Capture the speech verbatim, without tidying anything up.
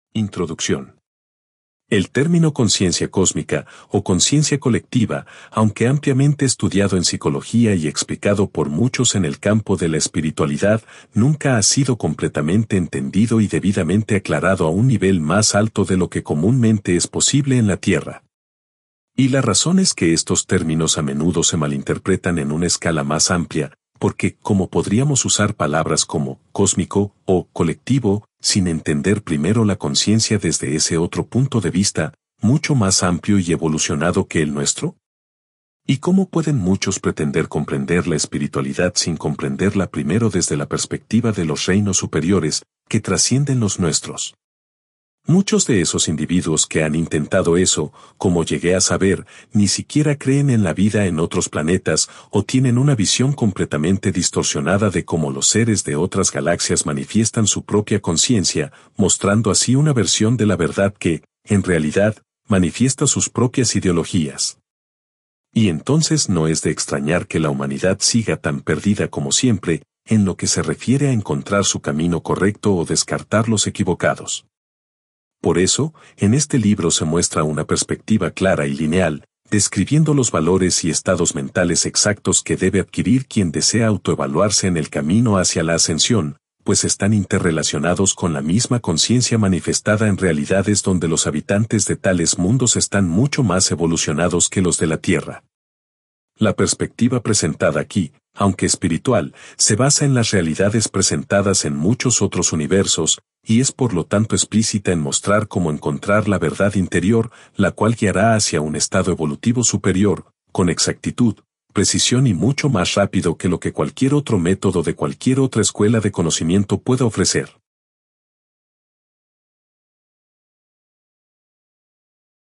Introducción. El término conciencia cósmica o conciencia colectiva, aunque ampliamente estudiado en psicología y explicado por muchos en el campo de la espiritualidad, nunca ha sido completamente entendido y debidamente aclarado a un nivel más alto de lo que comúnmente es posible en la Tierra. Y la razón es que estos términos a menudo se malinterpretan en una escala más amplia, porque, como podríamos usar palabras como cósmico o colectivo, sin entender primero la conciencia desde ese otro punto de vista, mucho más amplio y evolucionado que el nuestro? ¿Y cómo pueden muchos pretender comprender la espiritualidad sin comprenderla primero desde la perspectiva de los reinos superiores, que trascienden los nuestros? Muchos de esos individuos que han intentado eso, como llegué a saber, ni siquiera creen en la vida en otros planetas o tienen una visión completamente distorsionada de cómo los seres de otras galaxias manifiestan su propia conciencia, mostrando así una versión de la verdad que, en realidad, manifiesta sus propias ideologías. Y entonces no es de extrañar que la humanidad siga tan perdida como siempre, en lo que se refiere a encontrar su camino correcto o descartar los equivocados. Por eso, en este libro se muestra una perspectiva clara y lineal, describiendo los valores y estados mentales exactos que debe adquirir quien desea autoevaluarse en el camino hacia la ascensión, pues están interrelacionados con la misma conciencia manifestada en realidades donde los habitantes de tales mundos están mucho más evolucionados que los de la Tierra. La perspectiva presentada aquí, aunque espiritual, se basa en las realidades presentadas en muchos otros universos, y es por lo tanto explícita en mostrar cómo encontrar la verdad interior, la cual guiará hacia un estado evolutivo superior, con exactitud, precisión y mucho más rápido que lo que cualquier otro método de cualquier otra escuela de conocimiento pueda ofrecer.